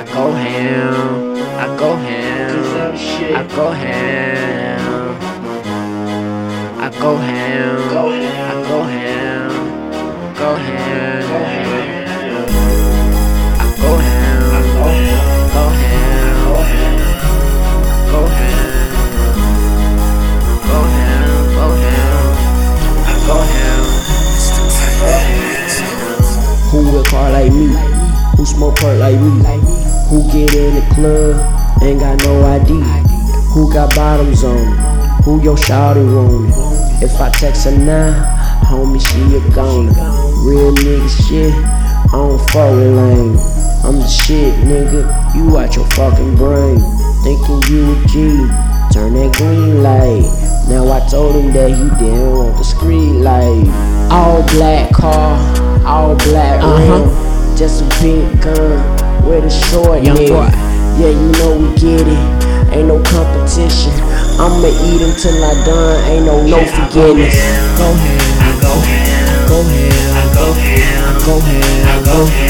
go ham, I go ham, I go ham, I go ham, I go ham, go ham, I go ham, go ham, go ham, go ham, go ham, I go ham. Who will car like me? Who smoke part like me? Who get in the club, ain't got no ID? Who got bottoms on it? Who your shawty want it? If I text her now, homie, she a goner. Real nigga shit, I don't fuck with lame. I'm the shit, nigga, you out your fucking brain. Thinking you a G, turn that green light. Now I told him that he didn't want the street light. All black car, all black rim, just a pink gun with a short Young neck. boy. Yeah, you know we get it, ain't no competition. I'ma eat until I done, ain't no forgiveness. Go ham, I go ham, go ham, I go ham, I go ham, I go ham.